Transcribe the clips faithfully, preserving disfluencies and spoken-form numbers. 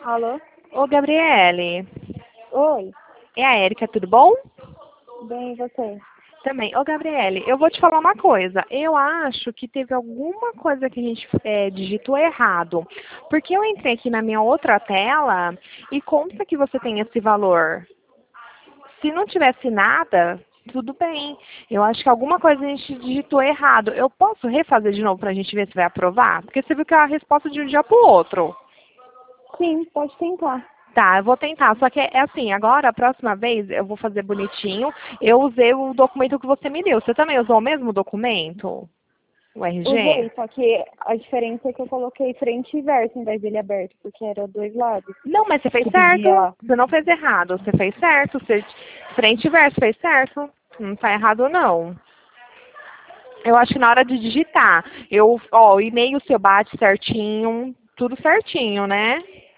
Alô? Ô, Gabriele, Oi, é a Érica, tudo bom? bem, e você? Também. Ô, Gabriele, eu vou te falar uma coisa. Eu acho que teve alguma coisa que a gente é, digitou errado. Porque eu entrei aqui na minha outra tela e consta que você tem esse valor. Se não tivesse nada, tudo bem. Eu acho que alguma coisa a gente digitou errado. Eu posso refazer de novo para a gente ver se vai aprovar? Porque você viu que é a resposta de um dia para o outro. Sim, pode tentar. Tá, eu vou tentar. Só que é assim, agora, a próxima vez, eu vou fazer bonitinho. Eu usei o documento que você me deu. Você também usou o mesmo documento? O R G? Usei, só que a diferença é que eu coloquei frente e verso em vez dele aberto, porque era dois lados Não, mas você fez que pedia certo. lá. Você não fez errado. Você fez certo. Você... Frente e verso, fez certo. Não tá errado, não. Eu acho que na hora de digitar, eu, ó, o e-mail seu bate certinho, tudo certinho, né?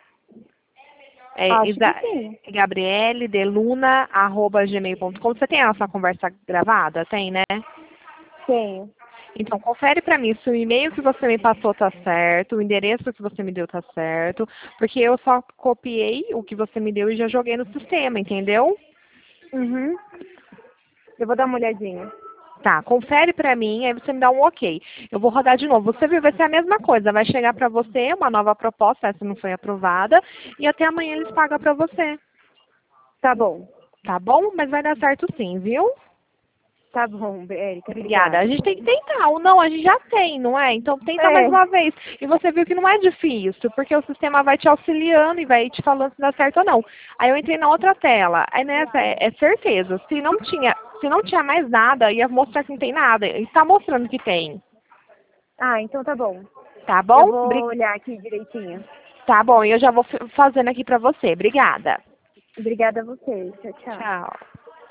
É Acho que Isa... sim. gabriele deluna arroba gmail ponto com. Você tem a nossa conversa gravada? Tem, né? Tenho. Então, confere para mim se o e-mail que você me passou tá certo, o endereço que você me deu tá certo, porque eu só copiei o que você me deu e já joguei no sistema, entendeu? Uhum. Eu vou dar uma olhadinha. Tá, confere para mim, aí você me dá um ok. Eu vou rodar de novo. Você viu, vai ser a mesma coisa. Vai chegar para você uma nova proposta, essa não foi aprovada, e até amanhã eles pagam para você. Tá bom. Tá bom? Mas vai dar certo sim, viu? Tá bom, Érica, Obrigada. A obrigada. gente tem que tentar. Ou não, a gente já tem, não é? Então tenta mais É. uma vez. E você viu que não é difícil, porque o sistema vai te auxiliando e vai te falando se dá certo ou não. Aí eu entrei na outra tela. Aí nessa é, é certeza. Se não tinha, se não tinha mais nada, ia mostrar que não tem nada. E está mostrando que tem. Ah, então tá bom. Tá Eu bom? vou Bri- olhar aqui direitinho. Tá bom, e eu já vou f- fazendo aqui pra você. Obrigada. Obrigada a você. Tchau, tchau. Tchau.